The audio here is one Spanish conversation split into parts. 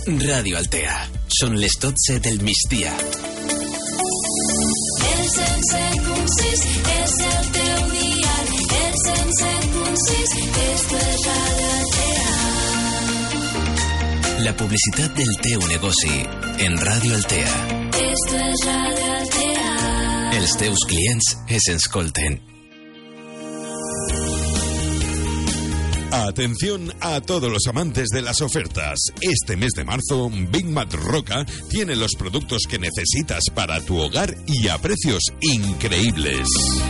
Radio Altea. Són les 12 del migdia. El 107.6 és el teu dial. El 107.6, esto es Radio Altea. La publicitat del teu negoci en Radio Altea. Esto es Radio Altea. Els teus clients es escolten. Atención a todos los amantes de las ofertas. Este mes de marzo, Big Mac Roca tiene los productos que necesitas para tu hogar y a precios increíbles.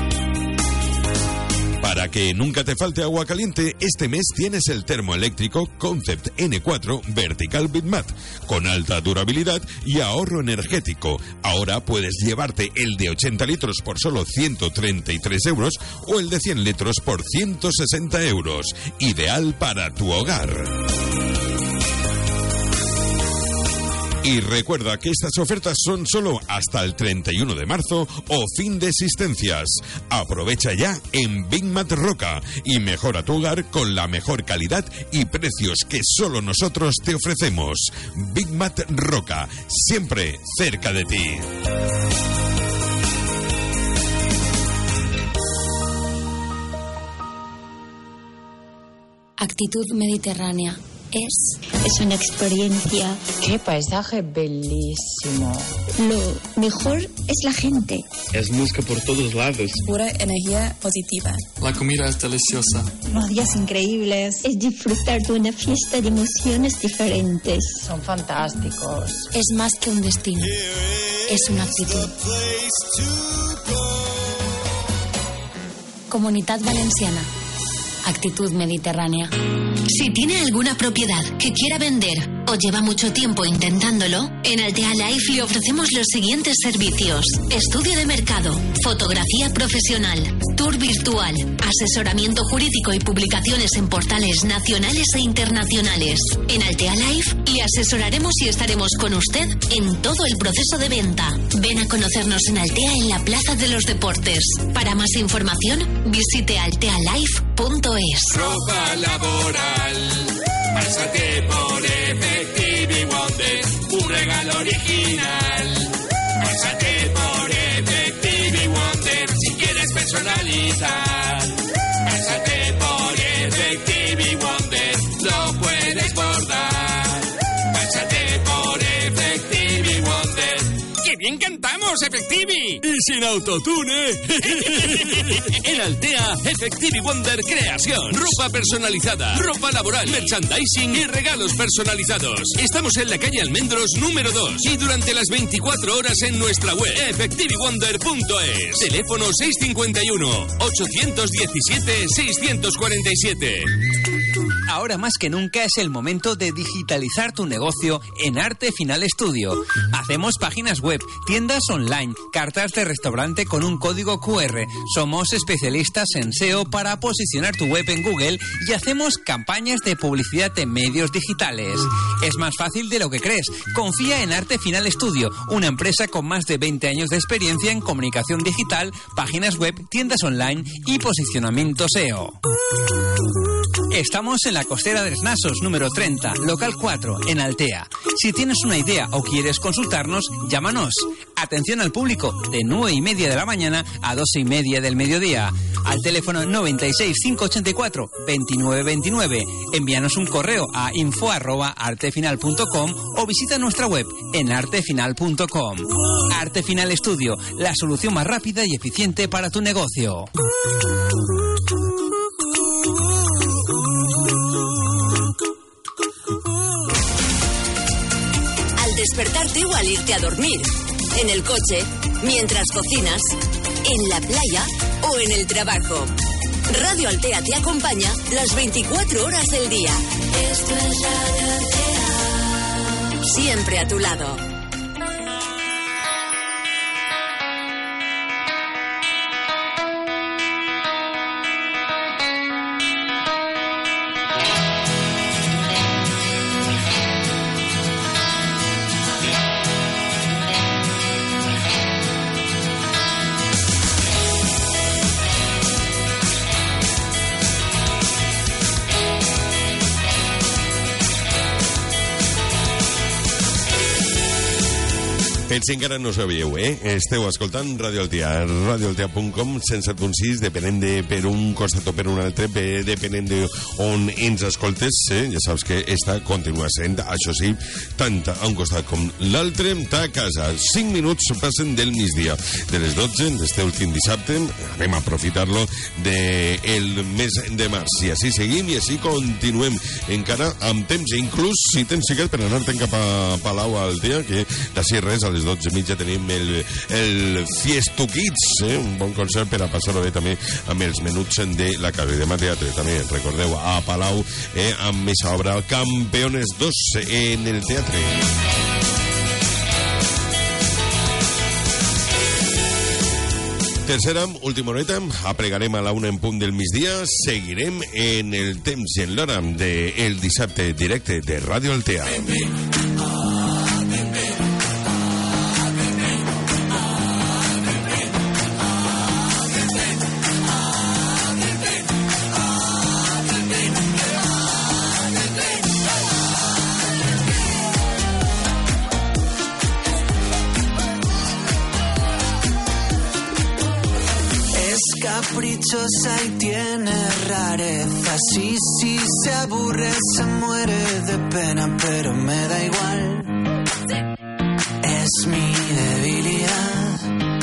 Para que nunca te falte agua caliente, este mes tienes el termoeléctrico Concept N4 Vertical Big Mat, con alta durabilidad y ahorro energético. Ahora puedes llevarte el de 80 litros por solo 133 euros o el de 100 litros por 160 euros. Ideal para tu hogar. Y recuerda que estas ofertas son solo hasta el 31 de marzo o fin de existencias. Aprovecha ya en Big Mat Roca y mejora tu hogar con la mejor calidad y precios que solo nosotros te ofrecemos. Big Mat Roca, siempre cerca de ti. Actitud mediterránea. Es una experiencia. ¡Qué paisaje bellísimo! Lo mejor es la gente. Es música por todos lados. Pura energía positiva. La comida es deliciosa. Los días increíbles. Es disfrutar de una fiesta de emociones diferentes. Son fantásticos. Es más que un destino. Es una actitud. Comunitat Valenciana. Actitud mediterránea. Si tiene alguna propiedad que quiera vender o lleva mucho tiempo intentándolo, en Altea Life le ofrecemos los siguientes servicios: estudio de mercado, fotografía profesional, tour virtual, asesoramiento jurídico y publicaciones en portales nacionales e internacionales. En Altea Life le asesoraremos y estaremos con usted en todo el proceso de venta. Ven a conocernos en Altea, en la Plaza de los Deportes. Para más información, visite altealife.es. Ropa laboral, pásate por Effective Wonder, un regalo original. Pásate por Effective Wonder si quieres personalizar. Pásate por Effective Wonder, lo puedes bordar. Pásate por Effective Wonder. ¡Qué bien cantamos, Effective! Y sin autotune. En Altea, Effective Wonder Creación. Ropa personalizada, ropa laboral, merchandising y regalos personalizados. Estamos en la calle Almendros número 2 y durante las 24 horas en nuestra web effectivewonder.es. Teléfono 651-817-647. Ahora más que nunca es el momento de digitalizar tu negocio en Arte Final Studio. Hacemos páginas web, tiendas online, cartas de restaurante con un código QR. Somos especialistas en SEO para posicionar tu web en Google y hacemos campañas de publicidad en medios digitales. Es más fácil de lo que crees. Confía en Arte Final Studio, una empresa con más de 20 años de experiencia en comunicación digital, páginas web, tiendas online y posicionamiento SEO. Estamos en la Costera de Nasos, número 30, local 4, en Altea. Si tienes una idea o quieres consultarnos, llámanos. Atención al público, de 9:30 de la mañana a 12:30 del mediodía. Al teléfono 96 584 2929. Envíanos un correo a info@artefinal.com o visita nuestra web en artefinal.com. Arte Final Studio, la solución más rápida y eficiente para tu negocio. Despertarte o al irte a dormir, en el coche, mientras cocinas, en la playa o en el trabajo. Radio Altea te acompaña las 24 horas del día. Esto es Radio Altea. Siempre a tu lado. Per si encara no sabíeu, esteu escoltant Radio Altea, radioaltea.com, 107.6, depenent de per un costat o per un altre, depenent de on ens escoltes, ja saps que esta continua sent, això sí, tant a un costat com l'altre, a casa. 5 minuts passen del migdia, de les 12 d'este últim dissabte, anem a aprofitar-lo del mes de març, i així seguim i així continuem, encara amb temps, inclús si tens xiquet per anar-te'n cap a Palau Altea, que d'ací res a les 12:30 tenim el Fiesto Kids, un bon concert per a passar-ho bé també amb els menuts de la Casa de Teatre. També recordeu a Palau amb aquesta obra Campeones 2 en el teatre. Tercera, última horeta, aplegarem a la 1 en punt del migdia, seguirem en el temps i en l'hora del dissabte directe de Radio Altea. Caprichosa y tiene rareza. Sí, se aburre, se muere de pena, pero me da igual. Es mi debilidad.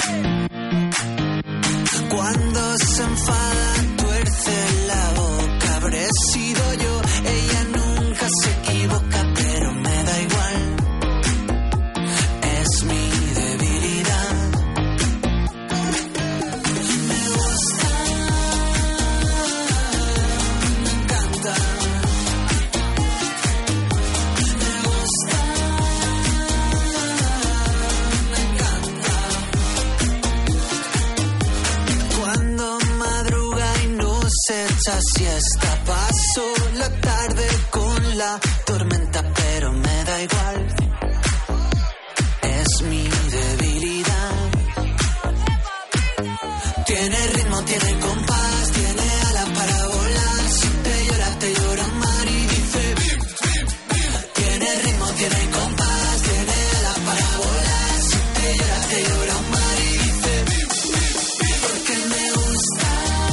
Cuando se enfada, tuerce la boca. Habré sido yo, ella nunca se equivoca, pero me da igual. Es mi debilidad. Echa siesta, paso la tarde con la tormenta, pero me da igual. Es mi debilidad. Tiene ritmo, tiene compás, tiene alas para volar. Si te llora mar y dice bim, bim, bim. Tiene ritmo, tiene compás, tiene alas para volar. Si te llora mar y dice bim, bim, bim. Porque me gusta.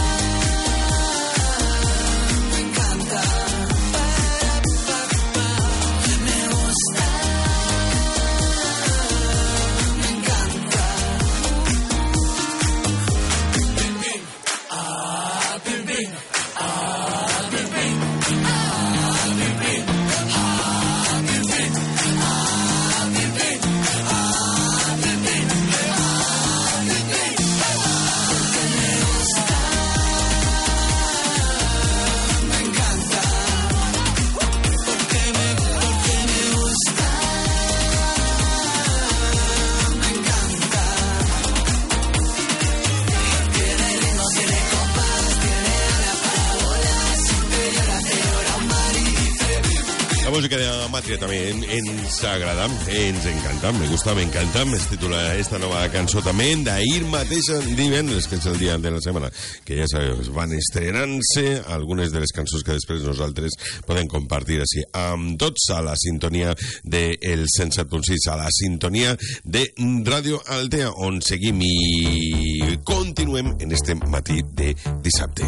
La música de Matria també ens agrada, ens encanta, me gusta, me encanta. Es titula esta nova cançó també d'ahir mateix divendres, que és el dia de la setmana, que ja sabeu, van estrenant-se algunes de les cançons que després nosaltres podem compartir així amb tots a la sintonia del 107.6, a la sintonia de Radio Altea, on seguim i continuem en este matí de dissabte.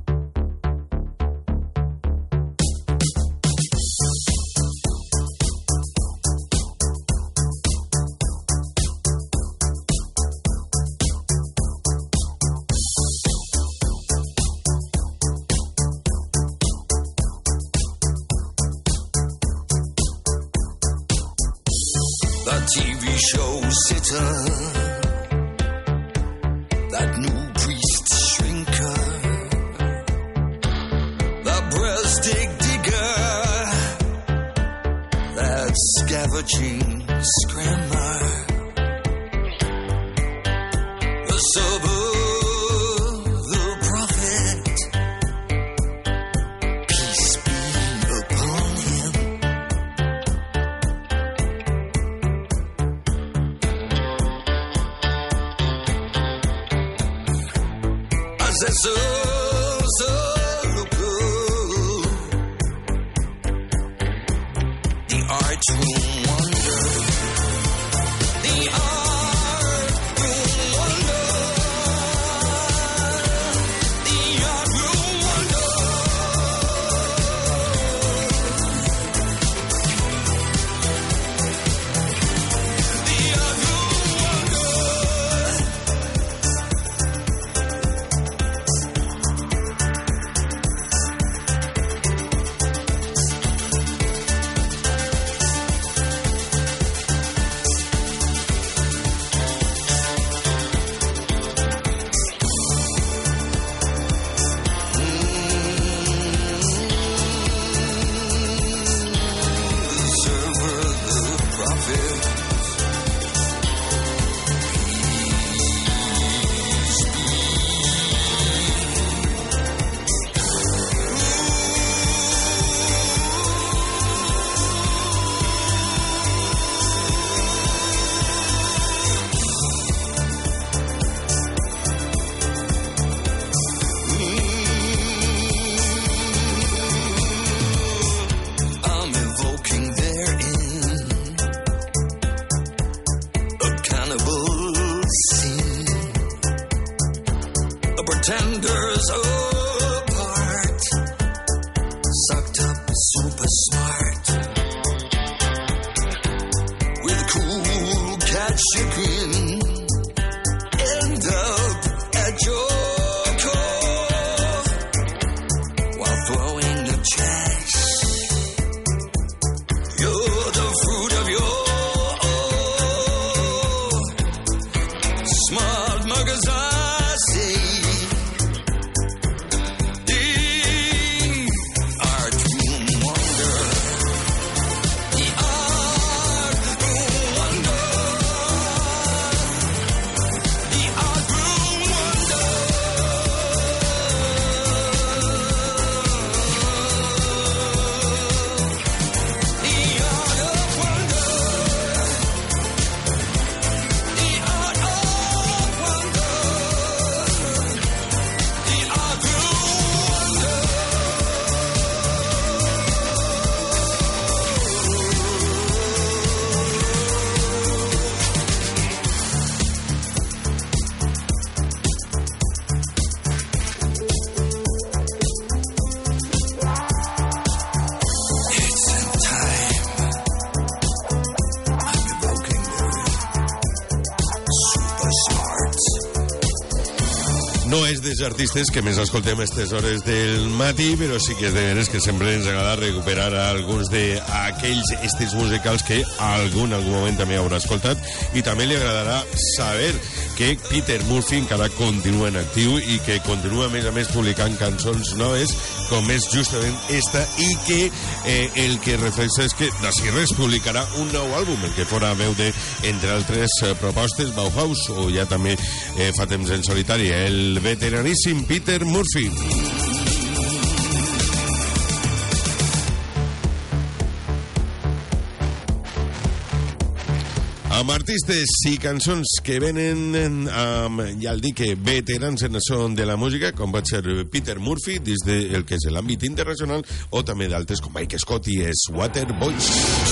TV show sitter, that new priest shrinker, the breast digger, that scavenging scrammer, the suburb, the prophet, peace be upon him. So good. The art room wonder, the No és dels artistes que més escoltem a aquestes hores del matí, però sí que és de veres que sempre ens agrada recuperar alguns d'aquells estils musicals que algun moment també haurà escoltat, i també li agradarà saber que Peter Murphy encara continua en actiu i que continua, a més, publicant cançons noves, com és justament esta, i que el que reflexa és que d'ací res publicarà un nou àlbum, el que fora veu de, entre altres propostes, Bauhaus, o ja també fa temps en solitari, el veteraníssim Peter Murphy. Amb artistes i cançons que venen amb, ja el dic, veterans en això de la música, com pot ser Peter Murphy, des del que és l'àmbit internacional, o també d'altres com Mike Scott i Waterboys.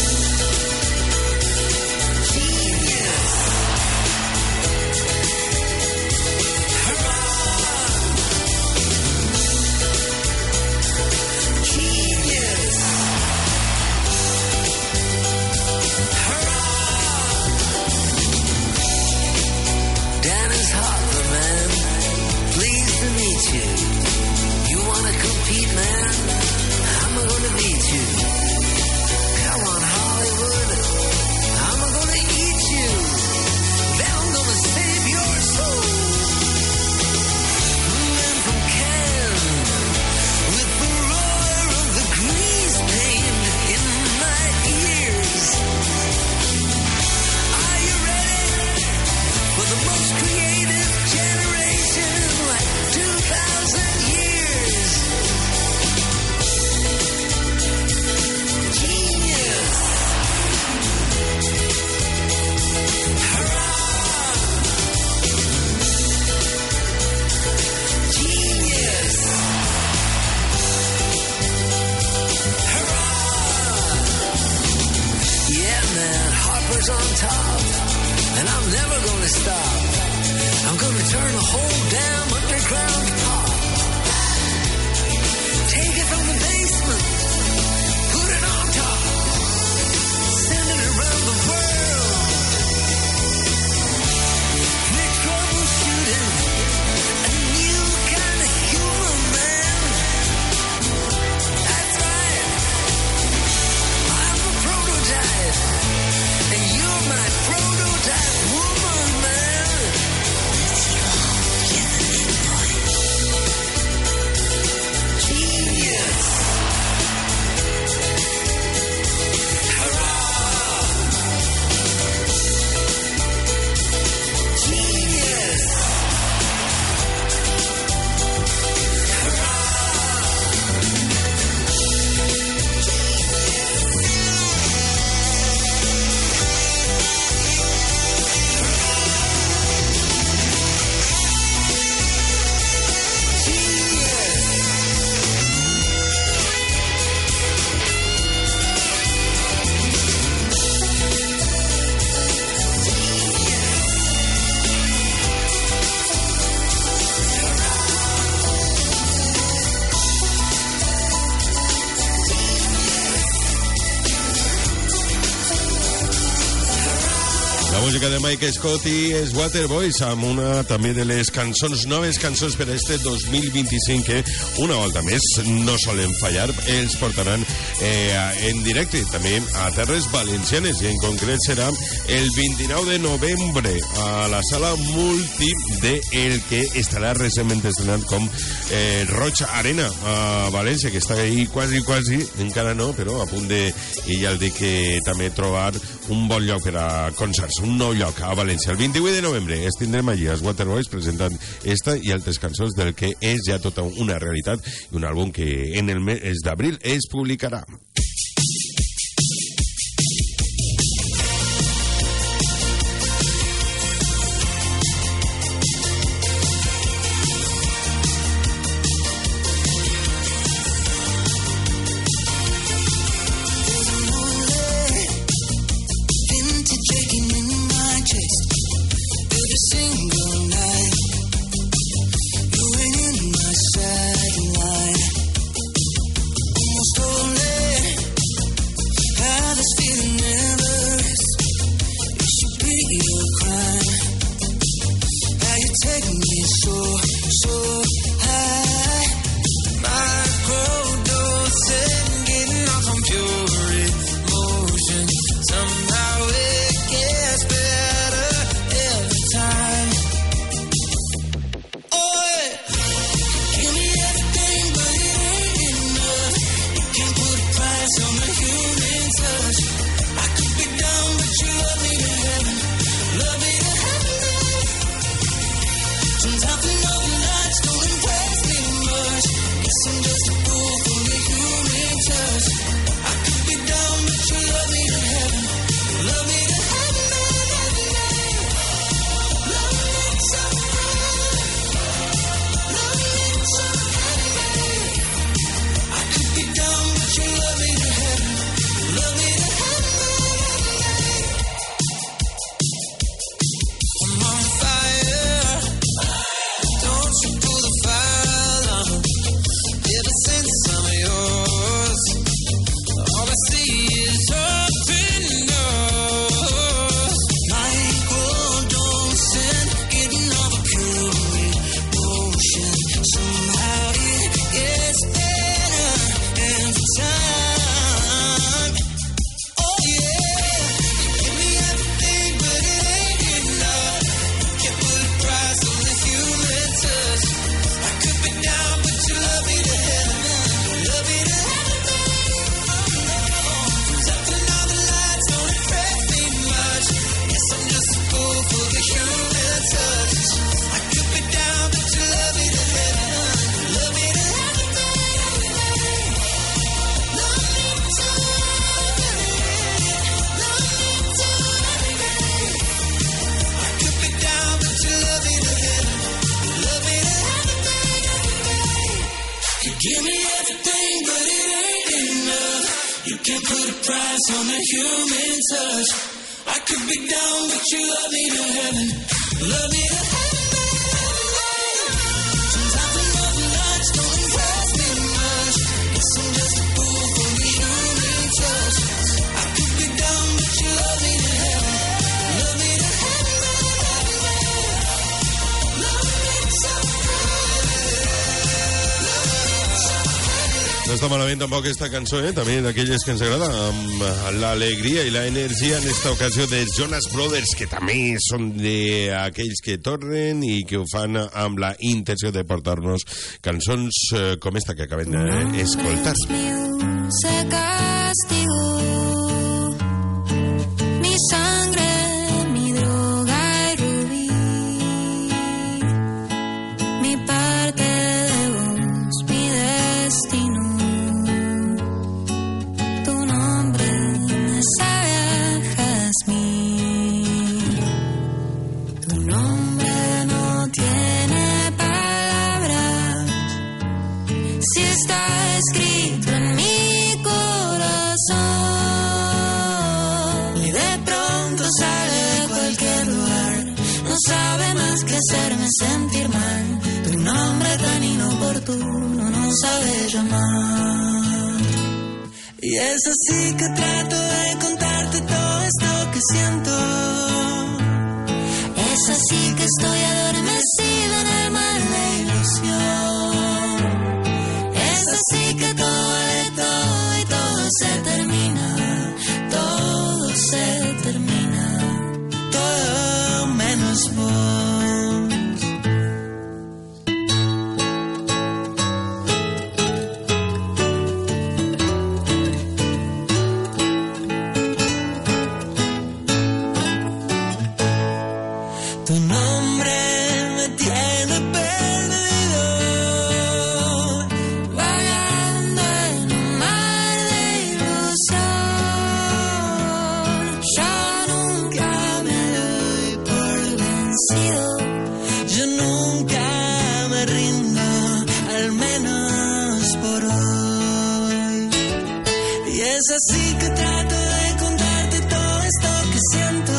Música de Mike Scott i Waterboys, amb una també de les cançons, noves cançons per a este 2025, que una volta més no solen fallar, els portaran en directe també a terres valencianes, i en concret serà el 29 de novembre a la sala multi de el que estarà recentment estrenat com Roig Arena a València, que està ahí quasi, encara no, però a punt de, i ja el dic, que també trobar un bon lloc per a concerts, un nou lloc a València. El 28 de novembre tindrem allí els Waterboys presentant esta i altres cançons del que és ja tota una realitat, i un àlbum que en el mes d'abril es publicarà. Almost all day. can't put a price on the human touch. I could be down, but you love me to heaven. Love me to heaven, baby. Sometimes I love you much, don't impress me much. Guess I'm just a fool for the human touch. I could be down, but you love me to heaven. Love me to heaven, baby. Love me so No está malament tampoc esta cançó, també d'aquelles que ens agrada, amb l'alegria i la energia en esta ocasió de Jonas Brothers, que també són d'aquells que tornen i que ho fan amb la intenció de portar-nos cançons com esta que acabem d'escoltar. Se castigó mi sangre, mi droga y rubí, mi parte de vos, mi destino. Tu nombre me sabe a jazmín. Tu nombre no tiene palabras. Si está escrito en mi corazón y de pronto sale de cualquier lugar, no sabe más que hacerme sentir mal. Tu nombre tan inoportuno no sabe llamar. Y es así que trato de contarte todo esto que siento. Es así que estoy adormecida en el mar de ilusión. Es así que todo vale todo y todo se termina. Todo se termina. Todo menos vos. Tu nombre me tiene perdido, vagando en un mar de ilusión. Ya nunca me doy por vencido. yo nunca me rindo, al menos por hoy. Y es así que trato de contarte todo esto que siento.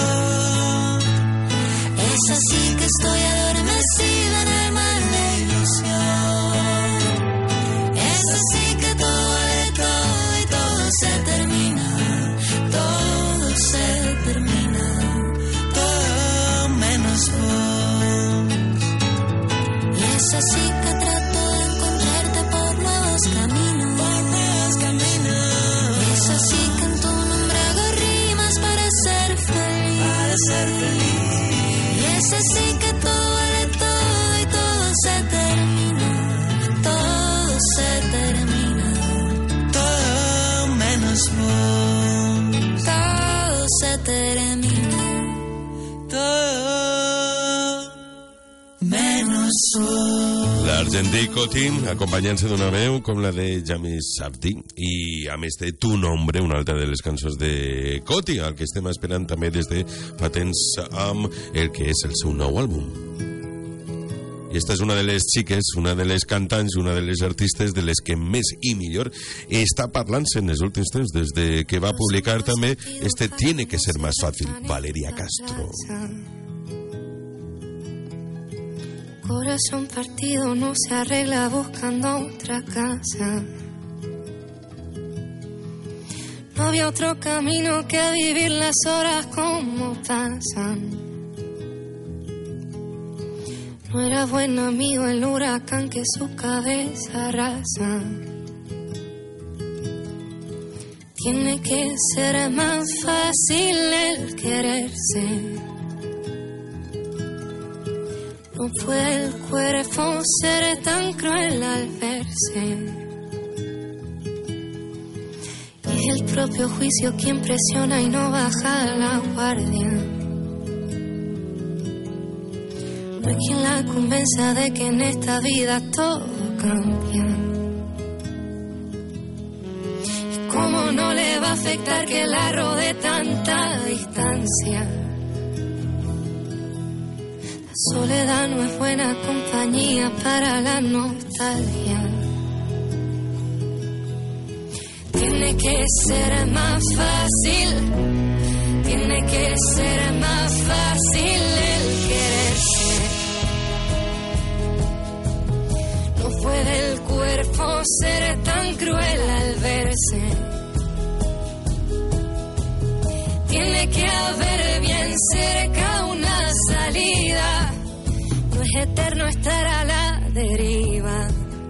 Es así que estoy adormecida en el mar de ilusión. Es así que todo vale todo y todo se termina. Todo se termina. Todo menos vos. Y es así que trato de encontrarte por nuevos caminos. Por nuevos caminos. Y es así que en tu nombre hago rimas para ser feliz. Para ser feliz. Y es así que todo vale todo y todo se termina. Todo se termina. Todo menos vos. Todo se termina. Todo menos vos. L'Argentí Team, acompanyant-se d'una veu com la de James Abdi i a més de Tu Nombre, una altra de les cançons de Coti, el que estem esperant també des de fa temps amb el que és el seu nou àlbum. I esta és una de les xiques, una de les cantants, una de les artistes de les que més i millor està parlant-se en els últims temps, des de que va publicar també este Tiene que ser más fácil, Valeria Castro. Corazón partido no se arregla buscando otra casa. No había otro camino que vivir las horas como pasan. No era buen amigo el huracán que su cabeza arrasa. Tiene que ser más fácil el quererse. No puede el cuerpo ser tan cruel al verse. Y es el propio juicio quien presiona y no baja la guardia. No hay quien la convenza de que en esta vida todo cambia. ¿Y cómo no le va a afectar que la rodee tanta distancia? La soledad no es buena compañía para la nostalgia. Tiene Tiene que ser más fácil, tiene que ser más fácil el quererse. No puede el cuerpo ser tan cruel al verse. Tiene que haber bien cerca una salida. No es eterno estar a la deriva.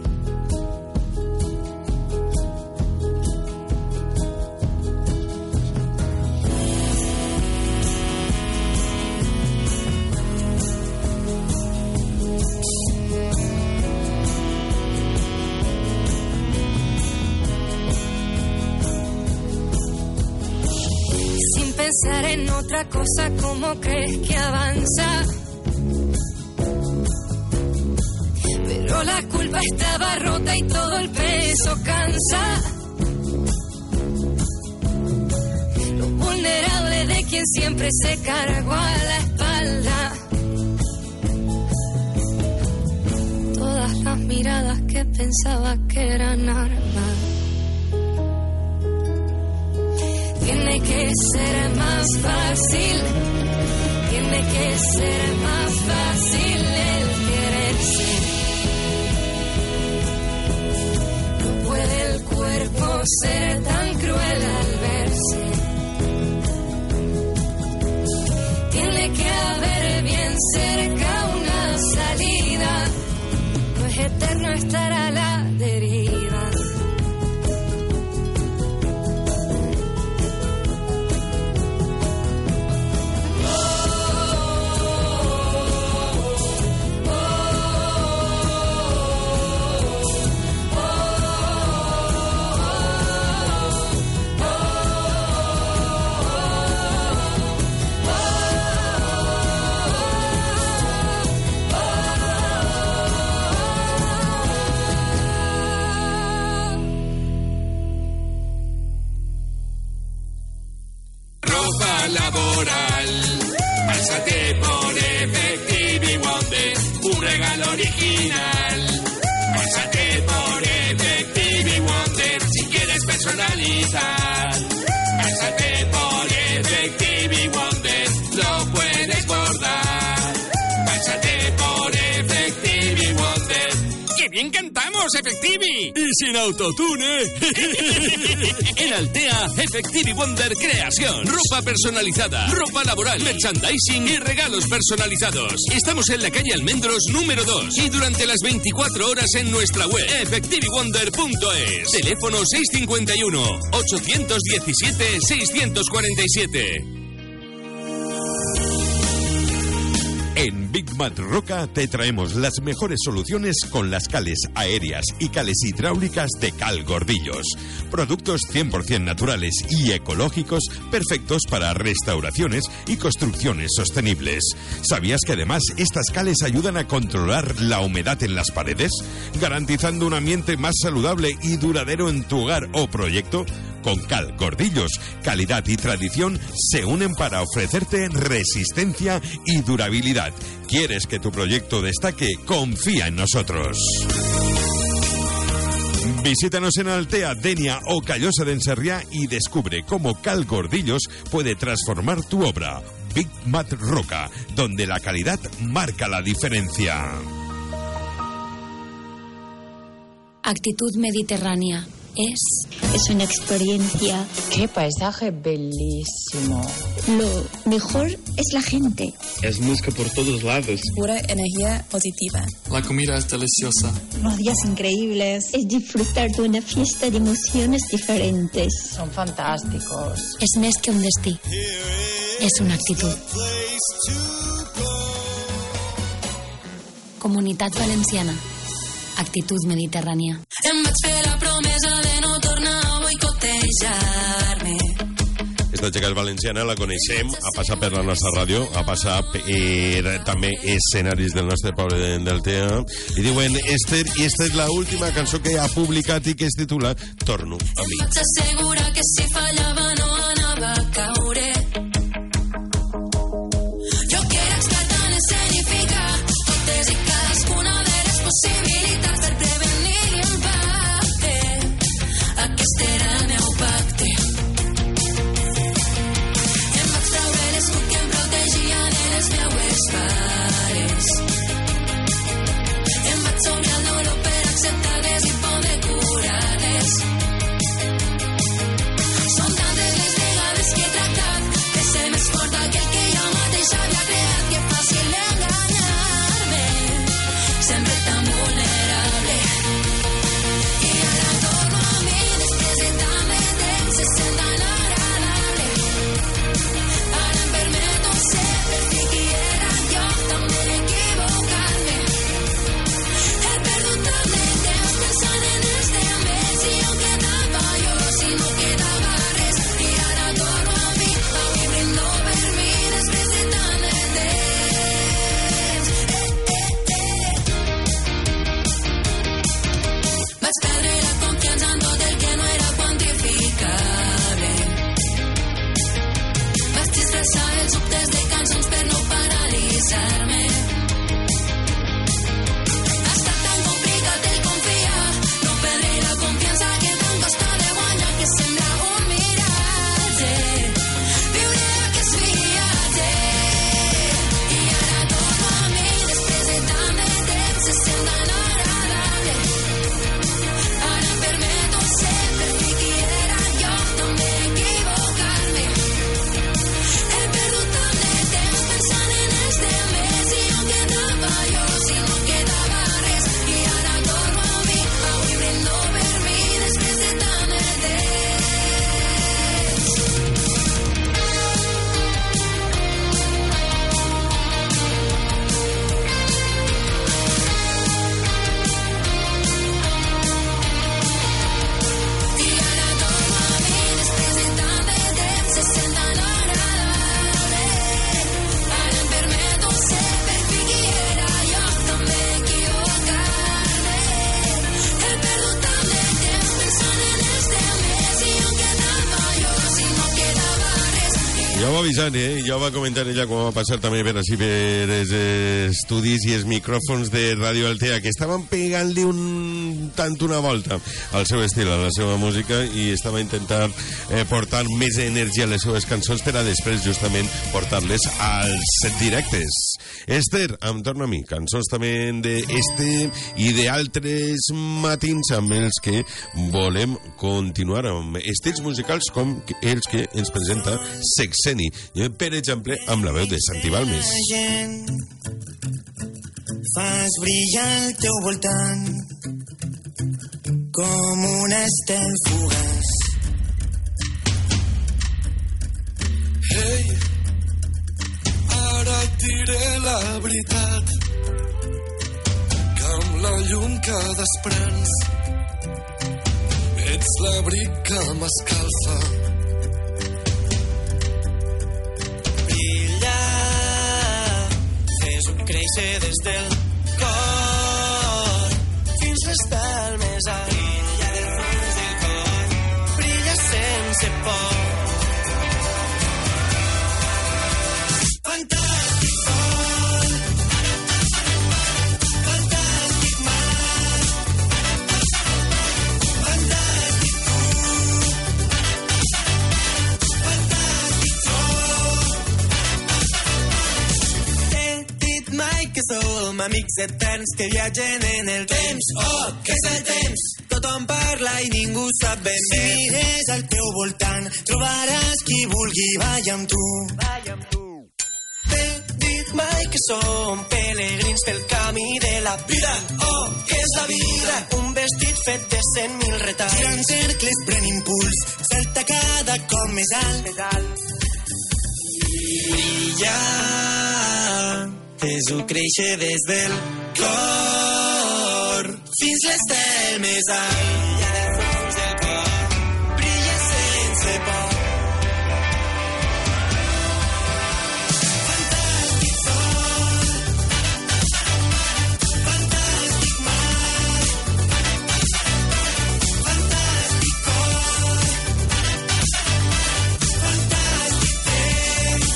Pensar en otra cosa, ¿cómo crees que avanza? Pero la culpa estaba rota y todo el peso cansa. Lo vulnerable de quien siempre se cargó a la espalda. Todas las miradas que pensaba que eran armas. Tiene que ser más fácil, tiene que ser más fácil el quererse. No puede el cuerpo ser tan cruel al verse. Tiene que haber bien cerca una salida. No es eterno estar a la deriva. Pásate por Effective Wonder, un regalo original. Pásate por Effective Wonder si quieres personalizar. Pásate por Effective Wonder, lo puedes bordar. Pásate por Effective Wonder. ¡Qué bien cantamos, Effective! Y sin autotune. En Altea, Effective Wonder Creación. Ropa personalizada, ropa laboral, merchandising y regalos personalizados. Estamos en la calle Almendros número 2 y durante las 24 horas en nuestra web effectivewonder.es. Teléfono 651 817 647. En Big Mat Roca te traemos las mejores soluciones con las cales aéreas y cales hidráulicas de Cal Gordillos. Productos 100% naturales y ecológicos, perfectos para restauraciones y construcciones sostenibles. ¿Sabías que además estas cales ayudan a controlar la humedad en las paredes, garantizando un ambiente más saludable y duradero en tu hogar o proyecto? Con Cal Gordillos, calidad y tradición se unen para ofrecerte resistencia y durabilidad. ¿Quieres que tu proyecto destaque? Confía en nosotros. Visítanos en Altea, Denia o Callosa de Ensarriá y descubre cómo Cal Gordillos puede transformar tu obra. Big Mat Roca, donde la calidad marca la diferencia. Actitud mediterránea. Es una experiencia. Qué paisaje bellísimo. Lo mejor es la gente. Es música por todos lados. Pura energía positiva. La comida es deliciosa. Los días increíbles. Es disfrutar de una fiesta de emociones diferentes. Son fantásticos. És més que un destí. És una actitud. Comunitat Valenciana. Actitud mediterrània. Em vaig fer la promesa de no tornar a boicotejar-me. Esta chica és valenciana, la coneixem, ha passat per la nostra ràdio, ha passat per també escenaris del nostre poble d'Altea, i diuen, esta és l'última cançó que ha publicat i que es titula Torno a mi. Vaig assegurar que si fallava no anava a caure. Jo que era experta en escenificar totes i cadascuna de les possibilitats per prevenir l'impacte. Aquest era el meu paper. Ja ho va avisant, ja ho va comentar ella quan va passar també per així per els estudis i els micròfons de Ràdio Altea, que estaven pegant-li una volta al seu estil, a la seva música, i estava intentant portar més energia a les seves cançons per a després justament portar-les als directes. Esther, em torna a mi, cançons també d'este i d'altres matins amb els que volem continuar amb estils musicals com els que ens presenta Sexeni, per exemple, amb la veu de Santi Balmes. Fas brillar al teu voltant com un estel fugaç. Hey, ara et diré la veritat, que amb la llum que desprens ets l'abric que m'escalfa. Créixer des del cor fins l'estel més alt. Brilla del fons del cor, brilla sense por. Fantàstic sol, fantàstic mar, fantàstic tu, fantàstic sol. Mai que som amics eterns que viatgen en el temps. Oh, què és el temps? Tothom parla i ningú sap ben bé. Si mires al teu voltant, trobaràs qui vulgui ballar amb tu. T'he dit mai que som pelegrins pel camí de la vida. Oh, què és la vida? Un vestit fet de 100.000 retalls. Girant cercles, pren impuls, salta cada cop més alt. Brilla, fes-ho créixer des del cor fins l'estel més alt. Brilla del fons del cor, brilla sense por. Fantàstic sol, fantàstic mar, fantàstic cor, fantàstic temps,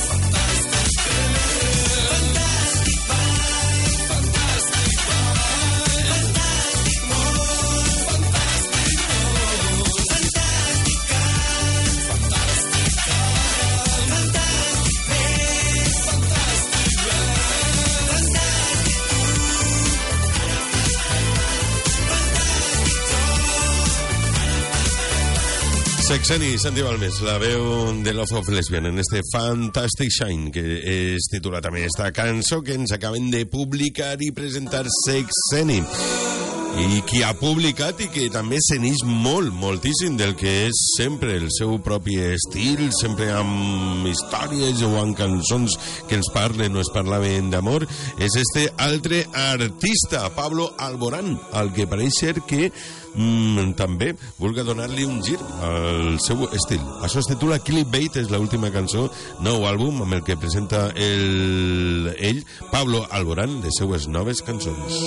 Sexeni, Santi Balmes, la veu de Love of Lesbian en este Fantastic Shine, que es titula també esta cançó que ens acaben de publicar i presentar Sexeni, i qui ha publicat i que també s'enix moltíssim del que és sempre el seu propi estil, sempre amb històries o amb cançons que ens parlen o es parlaven d'amor, és este altre artista, Pablo Alborán, al que pareix ser que també vulga donar-li un gir al seu estil. Això es titula Clickbait, és l'última cançó, nou àlbum amb el que presenta ell, Pablo Alborán, les seues noves cançons.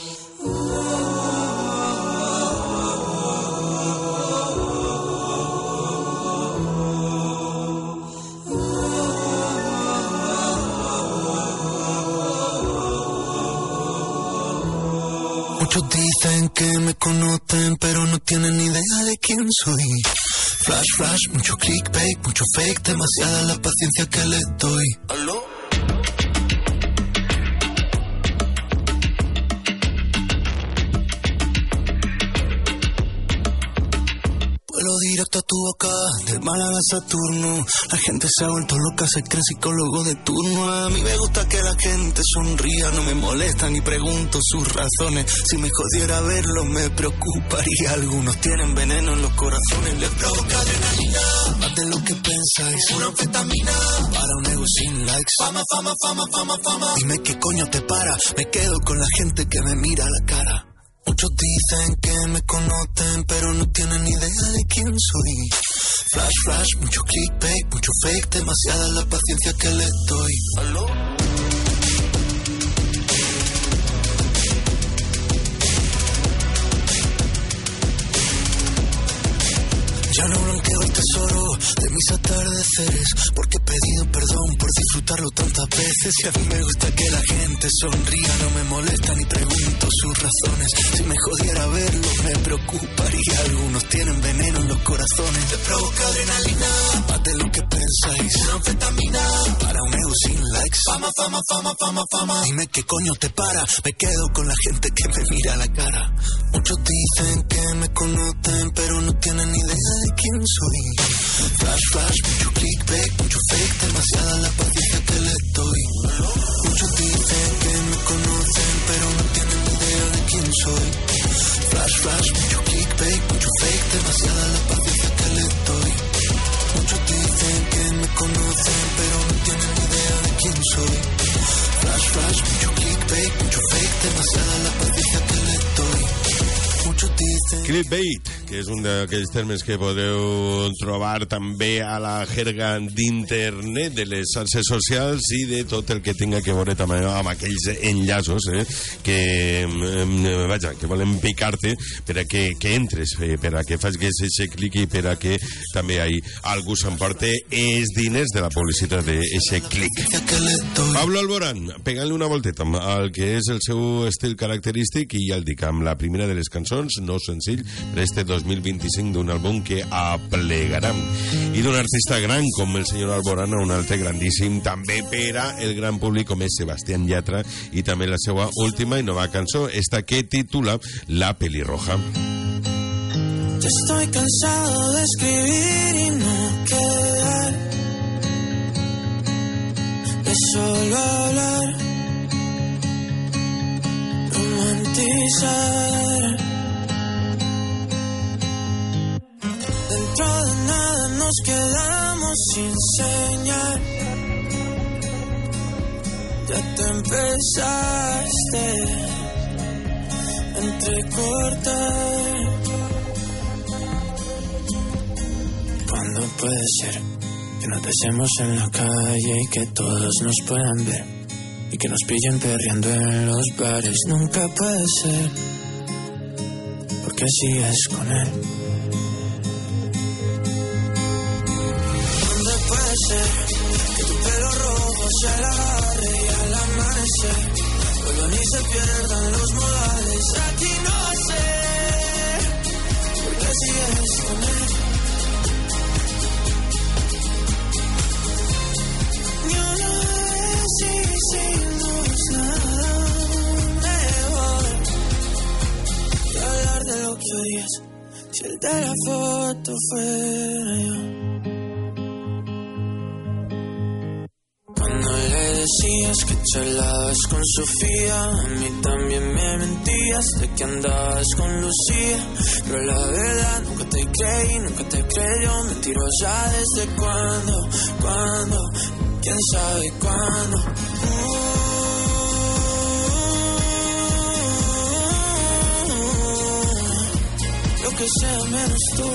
Muchos dicen que me conocen, pero no tienen ni idea de quién soy. Flash, flash, mucho clickbait, mucho fake, demasiada la paciencia que les doy. ¿Aló? Vuelo directo a tu boca, del Málaga a Saturno. La gente se ha vuelto loca, se cree psicólogo de turno. A mí me gusta que la gente sonría, no me molesta ni pregunto sus razones. Si me jodiera verlo me preocuparía. Algunos tienen veneno en los corazones, les provoca adrenalina, más de lo que pensáis. Una anfetamina para un ego sin likes. Fama, fama, fama, fama, fama. Dime qué coño te para, me quedo con la gente que me mira a la cara. Muchos dicen que me conocen, pero no tienen ni idea de quién soy. Flash, flash, mucho clickbait, mucho fake, demasiada la paciencia que les doy. ¿Aló? Ya no hablo blanqueo el tesoro de mis atardeceres, porque he pedido perdón por disfrutarlo tantas veces. Y a mí me gusta que la gente sonría, no me molesta ni pregunto sus razones. Si me jodiera verlo me preocuparía. Algunos tienen veneno en los corazones. Te provoca adrenalina, más de lo que pensáis. Una anfetamina para un ego sin likes. Fama, fama, fama, fama, fama. Dime qué coño te para, me quedo con la gente que me mira a la cara. Muchos dicen que me conocen, pero no tienen ni idea de quién soy. Flash, flash, mucho clickbait, mucho fake, demasiada la paciencia que le doy. Muchos dicen que me conocen, pero no tienen ni idea de quién soy. Flash, flash, mucho clickbait, mucho fake, demasiada la paciencia que le doy. Muchos dicen que me conocen, pero no tienen ni idea de quién soy. Flash, flash, mucho clickbait, mucho fake, demasiada la paciencia que le doy. Muchos dicen... Clickbait, que és un d'aquells termes que podeu trobar també a la jerga d'internet, de les xarxes socials i de tot el que tinga que veure també amb aquells enllaços que volen picar-te per a que entres, per a que facis aquest clic i per a que també algú s'emporte els diners de la publicitat d'aquest clic. Pablo Alborán, pegant-li una volteta al que és el seu estil característic, i ja el dic, amb la primera de les cançons, no senzill, per este 2025 d'un àlbum que aplegarà. I d'un artista gran com el senyor Alborán, un altre grandíssim també per a el gran públic com és Sebastián Yatra, i també la seva última i nova cançó, esta que titula La Pelirroja. Ya estoy cansado de escribir y no quedar, de solo hablar, romantizar. Dentro de nada nos quedamos sin señal. Ya te empezaste a entrecortar. ¿Cuándo puede ser que nos besemos en la calle y que todos nos puedan ver? Y que nos pillen perreando en los bares. Nunca puede ser, porque así es con él. Puede ser que tu pelo rojo se la agarre y al amanecer vuelvan y se pierdan los modales. Aquí no va a ser, porque si es con él. Yo no hicimos nada mejor que hablar de lo que odias. Si el de la foto fuera yo. Decías que charlabas con Sofía, a mí también me mentías de que andabas con Lucía, pero la verdad nunca te creí, nunca te creyó, mentirosa desde cuándo, quién sabe cuándo. Lo que sea menos tú,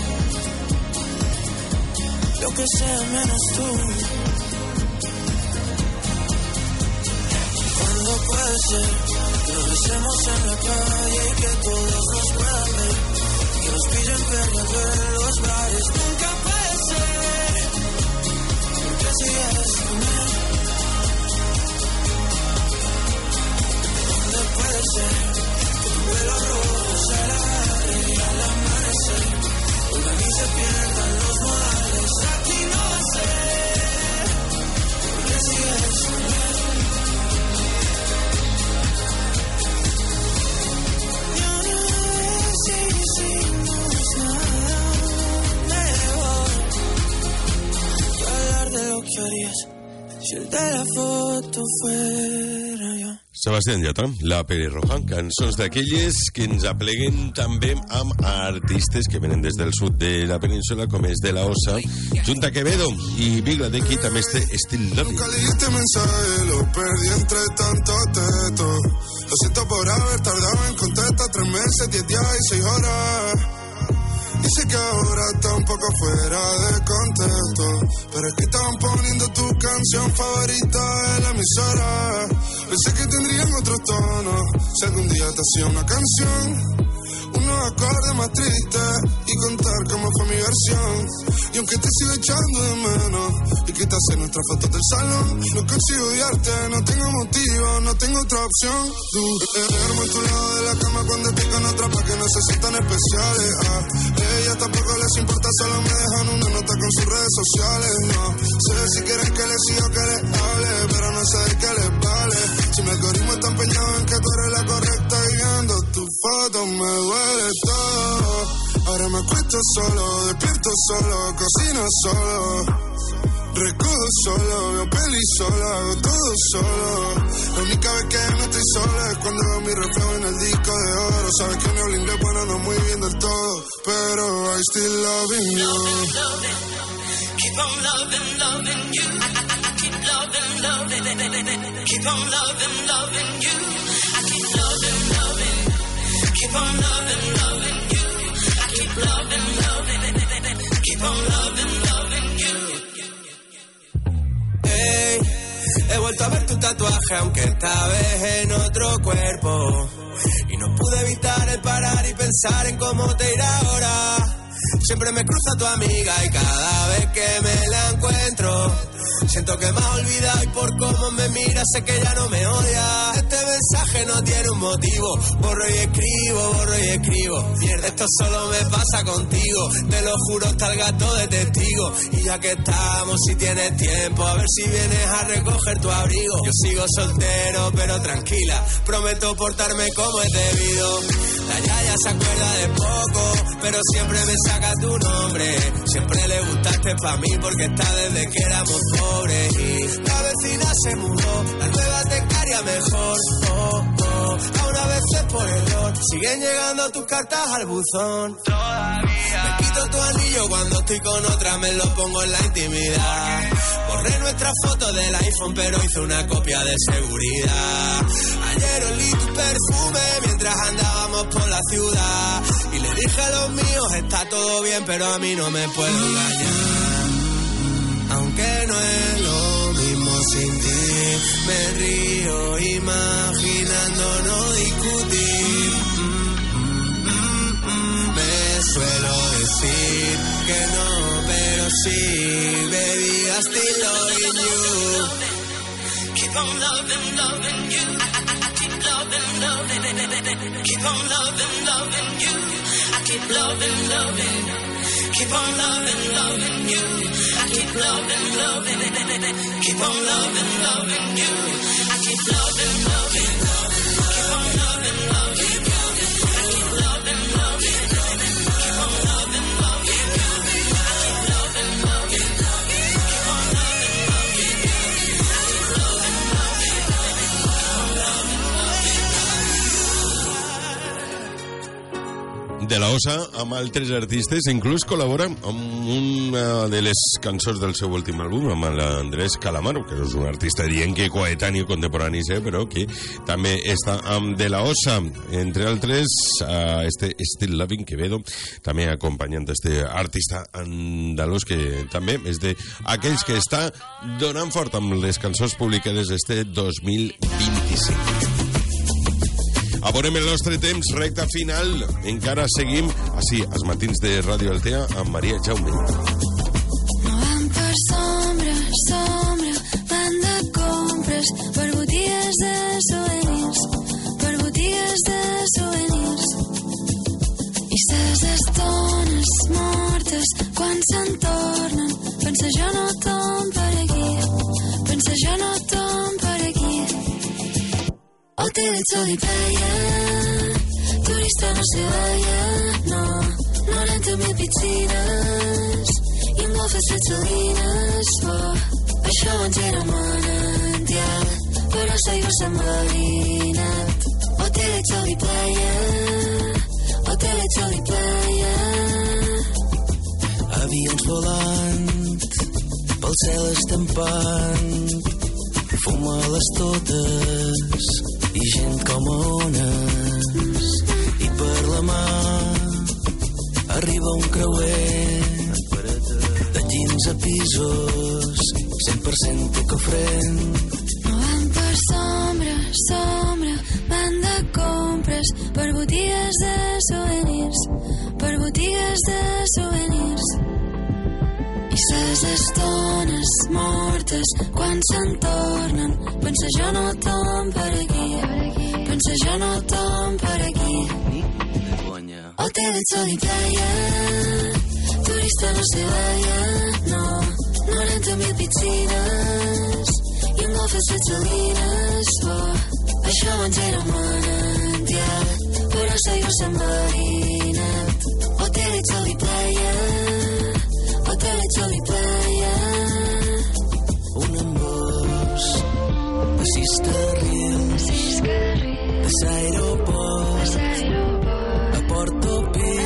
lo que sea menos tú. ¿Cuándo puede ser que nos besemos en la calle y que todos nos puedan ver? Que nos pillen perdiendo en los bares. Nunca puede ser, porque así es con él. ¿Cuándo puede ser que tu pelo rojo se la agarre y al amanecer vuelvan y se pierdan los modales? Aquí no va a ser, porque así es con él. ¿Qué harías si el de la foto fuera yo? Sebastián Yatra, La Pelirroja, cançons d'aquelles que ens apleguen també amb artistes que venen des del sud de la península, com és de la Osa, Junta Quevedo y Big Ladeki, també Still Love You. Nunca leíste mensaje, lo perdí entre tanto texto. Lo siento por haber tardado en contestar 3 meses, 10 días y 6 horas. Dice que ahora está un poco fuera de contexto, pero es que estaban poniendo tu canción favorita en la emisora. Pensé que tendrían otro tono, si algún día te hacía una canción. unos acordes más tristes y contar cómo fue mi versión. Y aunque te sigo echando de menos y quitarse nuestras fotos del salón, no consigo odiarte, no tengo motivo, no tengo otra opción. Tú duermo en tu lado de la cama cuando estoy con otra pa' que no se sientan especiales. Ellas tampoco les importa, solo me dejan una nota con sus redes sociales. No sé si quieren que les siga o que les hable, pero no sé de qué les vale. Si mi algoritmo está empeñado en que tú eres la correcta y viendo tu foto me duele todo. Ahora me acuesto solo, despierto solo, cocino solo, recojo solo, veo peli solo, hago todo solo. La única vez que no estoy solo es cuando veo mi reflejo en el disco de oro. Sabes que no hablo inglés, bueno, no muy bien del todo, pero I still loving you. Keep on loving, loving you. I keep loving, loving. Keep on loving, loving you. I keep loving, loving. Keep on loving, loving you. I keep loving, loving. Keep on loving, loving you. Hey, he vuelto a ver tu tatuaje, aunque esta vez en otro cuerpo. Y no pude evitar el parar y pensar en cómo te irá ahora. Siempre me cruza tu amiga y cada vez que me la encuentro siento que me ha olvidado y por cómo me mira sé que ya no me odia. Este mensaje no tiene un motivo, borro y escribo. Mierda, esto solo me pasa contigo, te lo juro, está el gato de testigo. Y ya que estamos, si tienes tiempo, a ver si vienes a recoger tu abrigo. Yo sigo soltero pero tranquila, prometo portarme como es debido. La yaya se acuerda de poco, pero siempre me saca tu nombre. Siempre le gustaste pa' mí porque está desde que éramos pobres. Y la vecina se mudó, la nueva te caría mejor. A una vez por error, siguen llegando tus cartas al buzón. Todavía me quito tu anillo cuando estoy con otra, me lo pongo en la intimidad. Borré nuestra foto del iPhone, pero hice una copia de seguridad. Ayer olí tu perfume mientras andábamos por la ciudad y le dije a los míos, está todo bien, pero a mí no me puedo engañar. Aunque no es lo mismo sin ti, me río imaginando no discutir. Me suelo decir que no, pero sí, baby, I still loving you. Keep on loving, loving you. I keep loving, loving. Keep on loving, loving you. I keep loving, loving. Keep on loving, loving you. I keep loving, loving. Keep on loving, loving you. I keep loving, loving. Keep on loving, loving. I keep loving, loving. Keep on loving, loving. I keep loving, loving. Keep on loving, loving. I keep loving, loving. Keep on loving, De la Osa amb altres artistes, inclús col·labora amb una de les cançons del seu últim àlbum, amb l'Andrés Calamaro, que és un artista dient que coetani o contemporani, però que també està amb De la Osa, entre altres este Still Loving Quevedo, també acompanyant este artista andalús que també és d'aquells que està donant fort amb les cançons publicades este 2025. Avorem el nostre temps, recta final. Encara seguim així, als matins de Ràdio Altea, amb Maria Jaume. No van per sombra, sombra, van de compres, per botigues de souvenirs, per botigues de souvenirs. I ses estones mortes, quan se'n tornen, pensa jo no tom per aquí, pensa jo no tom per aquí. Hotel sol i playa, turista no se vaya, no, 90.000 piscines i amb golfes salines, això abans era manantial, però s'aigua s'ha enverinat. Hotel sol i playa, hotel sol i playa. Avions volant, pel cel estampant, fum a les totes i gent com a ones, i per la mà arriba un creuer de 15 pisos, 100% ecofrent. No van per sombra, sombra, van de compres per botigues de souvenirs, per botigues de souvenirs. I ses estones mortes quan se'n tornen, pensa jo no tom per aquí, pensa jo no tom per aquí. Hotel de sol i playa, turista no se vaya, no, 90.000 piscines i un golf sense lines, oh, això abans era manantial, però segueix sent verinat. Hotel de sol i playa, hotel de sol i playa, un embòs de 6 carrils, de l'aeroport a Portopí,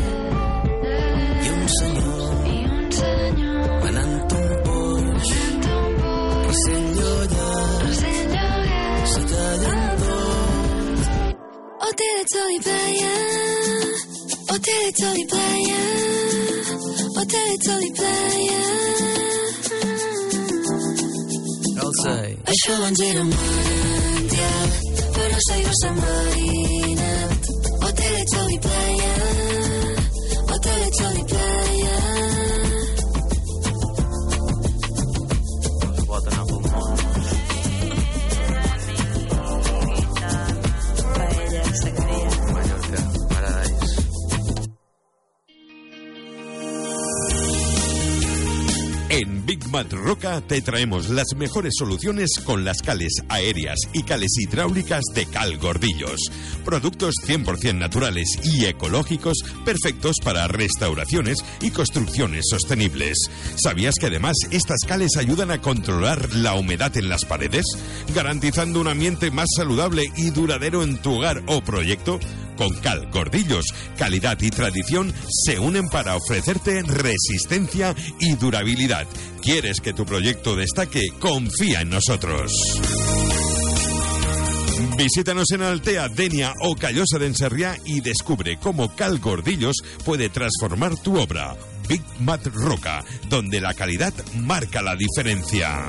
i un senyor manant un Porsche recent llollat, se tallen tot. Hotel de sol i playa, hotel de sol i playa, hotel de sol i playa. Això abans era manantial, però segueix sent verinat. Hotel de sol i playa, hotel de sol i playa. Pot anar pel món. Paella, sangria. Mallorca, Paradise. En Big Mat Roca te traemos las mejores soluciones con las cales aéreas y cales hidráulicas de Cal Gordillos. Productos 100% naturales y ecológicos, perfectos para restauraciones y construcciones sostenibles. ¿Sabías que además estas cales ayudan a controlar la humedad en las paredes, garantizando un ambiente más saludable y duradero en tu hogar o proyecto? Con Cal Gordillos, calidad y tradición se unen para ofrecerte resistencia y durabilidad. ¿Quieres que tu proyecto destaque? Confía en nosotros. Visítanos en Altea, Denia o Callosa de Ensarriá y descubre cómo Cal Gordillos puede transformar tu obra. Big Mat Roca, donde la calidad marca la diferencia.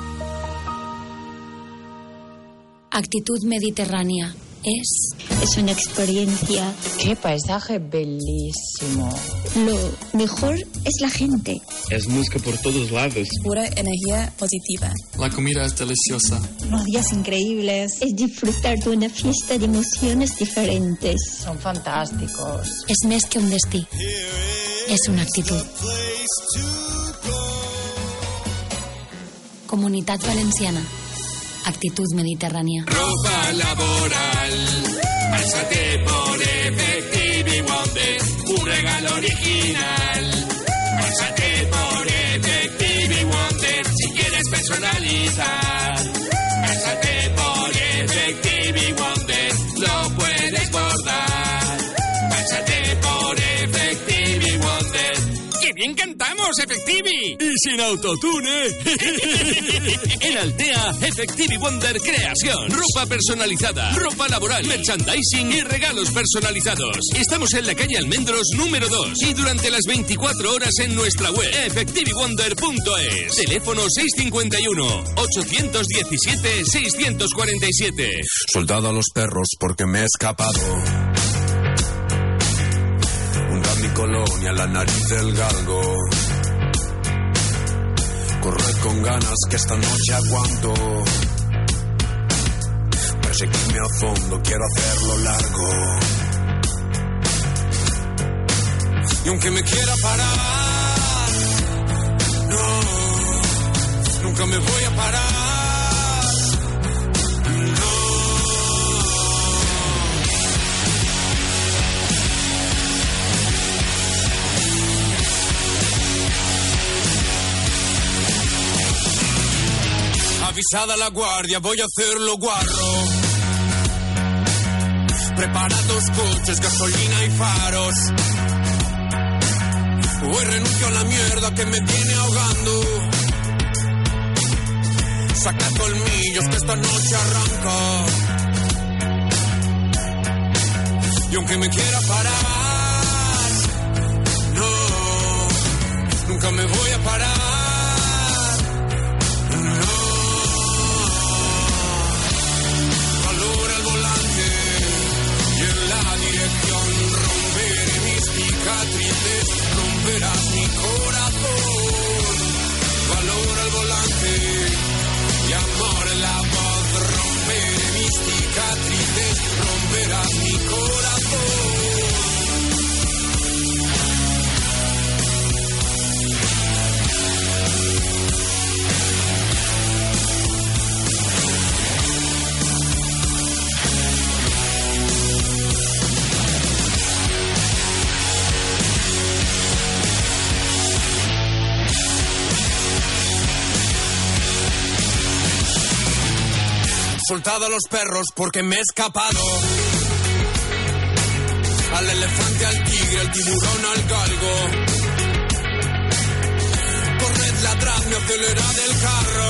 Actitud mediterránea. Es una experiencia. Qué paisaje bellísimo. Lo mejor es la gente. Es música por todos lados. Pura energía positiva. La comida es deliciosa. Los días increíbles. Es disfrutar de una fiesta de emociones diferentes. Son fantásticos. Es més que un destí. Es una actitud. Comunitat Valenciana. Actitud mediterránea. Ropa laboral. Pásate por Effective Wonder. Un regalo original. Pásate por Effective Wonder. Si quieres personalizar. Pásate por Effective Wonder. Lo puedes bordar. Pásate por Effective Wonder. ¡Qué bien cantamos, Effective! Y sin autotune. En Altea, Effective Wonder Creación. Ropa personalizada, ropa laboral, merchandising y regalos personalizados. Estamos en la calle Almendros número 2 y durante las 24 horas en nuestra web effectivewonder.es. Teléfono 651-817-647. Soldado a los perros porque me he escapado. Hunda mi colonia, la nariz del galgo. Correr con ganas que esta noche aguanto. Perseguirme a fondo, quiero hacerlo largo. Y aunque me quiera parar, no, nunca me voy a parar. Avisada la guardia, voy a hacerlo guarro. Preparados coches, gasolina y faros. Hoy renuncio a la mierda que me viene ahogando. Saca colmillos que esta noche arranca. Y aunque me quiera parar, no, nunca me voy a parar. cicatrices, romperás mi corazón. Valor al volante y amor en la voz. Romperé mis cicatrices, romperás mi corazón. Soltado a los perros porque me he escapado. Al elefante, al tigre, al tiburón, al galgo. Corredle atrás, me acelerad el carro.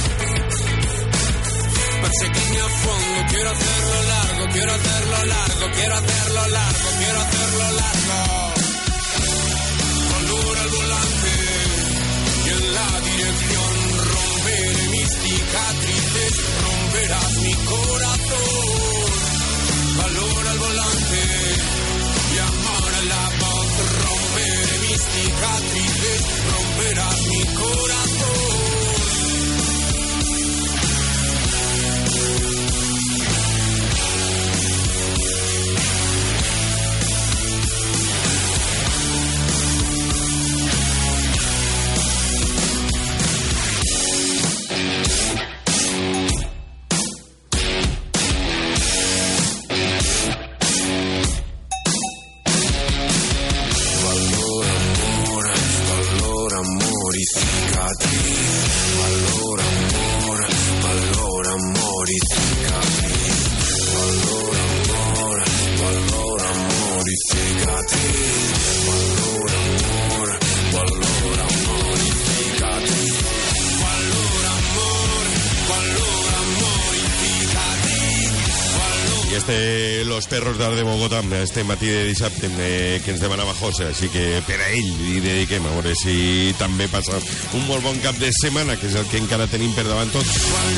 Perseguidme a fondo, quiero hacerlo largo, quiero hacerlo largo, quiero hacerlo largo, quiero hacerlo largo. Valor al volante y en la dirección romperé mis cicatrices, romperás mi corazón. Valor al volante y amor a la voz. Romperé mis cicatrices, romperás mi corazón. Los perros d'Art de Bogotà, este matí de dissabte que ens demanava José, així que per a ell li dediquem, a veure si també passa un molt bon cap de setmana, que és el que encara tenim per davant tot.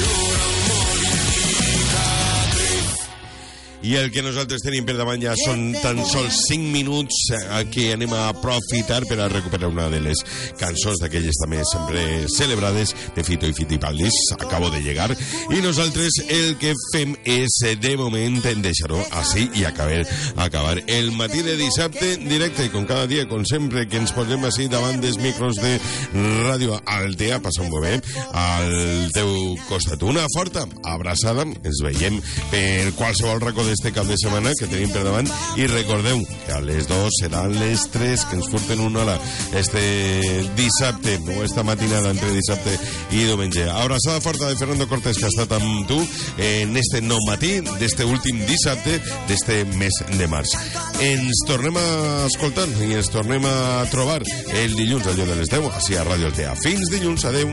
I el que nosaltres tenim per davant ja són tan sols 5 minuts que anem a aprofitar per a recuperar una de les cançons d'aquelles també sempre celebrades de Fito i Fitipaldis. Acabo de llegar i nosaltres el que fem és de moment deixar-ho així i acabar el matí de dissabte directe, com cada dia, com sempre, que ens posem així davant dels micros de Ràdio Altea. Passem-ho bé al teu costat. Una forta abraçada, ens veiem per qualsevol racó este cap de setmana que tenim per davant i recordeu que a les 2 seran les 3 que ens furten una hora este dissabte o esta matinada entre dissabte i diumenge. Abraçada forta de Fernando Cortés, que ha estat amb tu en este nou matí d'este últim dissabte d'este mes de març. Ens tornem a escoltar i ens tornem a trobar el dilluns al lloc de les 10 així a Ràdio Altea. Fins dilluns, adeu.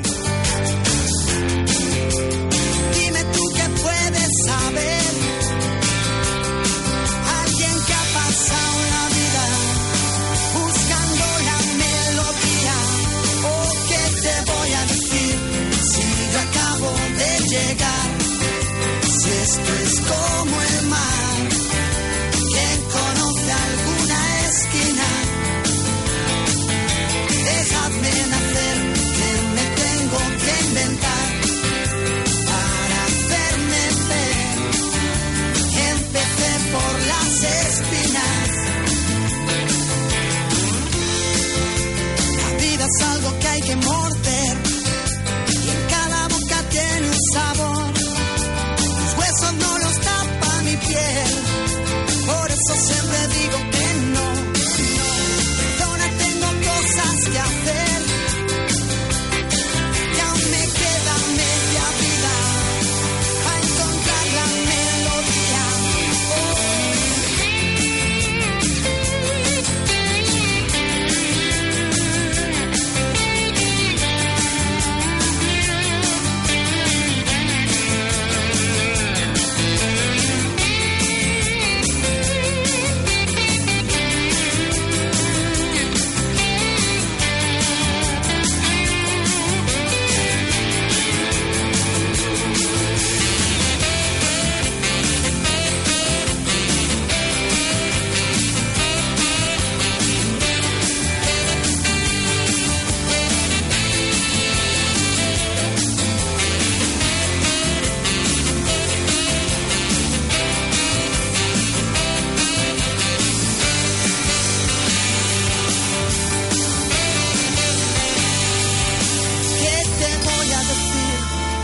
Esto es como el mar, quien conoce alguna esquina. Dejadme nacer, que me tengo que inventar para hacerme ver. Empecé por las espinas. La vida es algo que hay que morder y en cada boca tiene un sabor. No los tapa mi piel, por eso siempre digo que no. Perdona, tengo cosas que hacer, y aún me queda media vida a encontrar la melodía.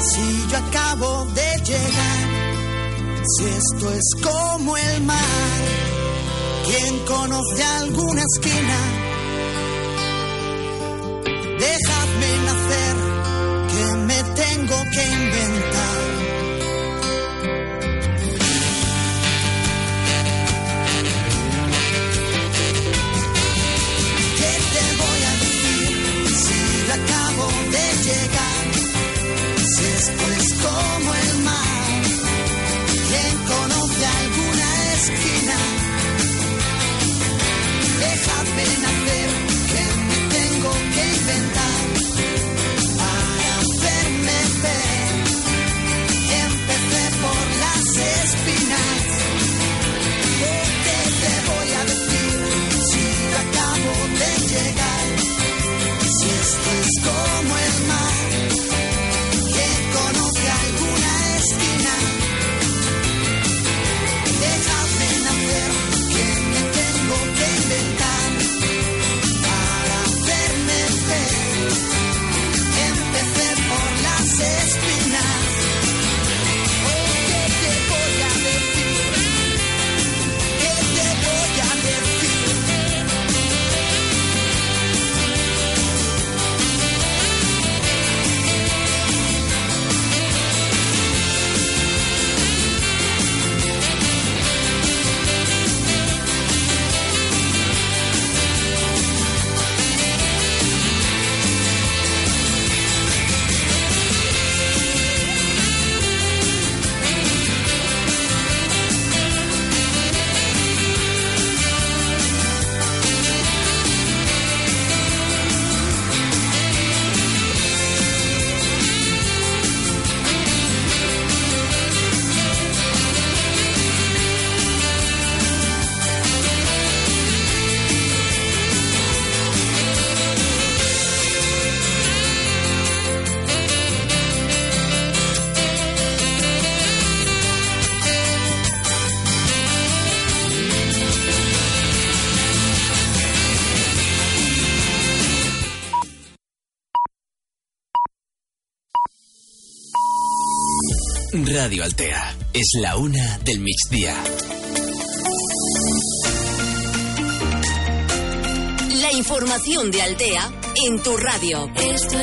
Si yo acabo de llegar, si esto es como el mar, ¿quién conoce alguna esquina? Dejadme nacer, que me tengo que inventar. ¿Qué te voy a decir si yo acabo de llegar? Si esto es como el mar, ¿quién conoce alguna esquina? Déjame nacer, que me tengo que inventar para hacerme ver. Empecé por las espinas. ¿Qué te voy a decir si yo acabo de llegar? Si esto es como el mar, ¿quién conoce alguna esquina? Déjame nacer, que me tengo que inventar para hacerme ver. Empecé por las espinas. ¿Qué te voy a decir? ¿Qué te voy a decir? Radio Altea. Es la 1 del migdia. La información de Altea en tu radio. Esto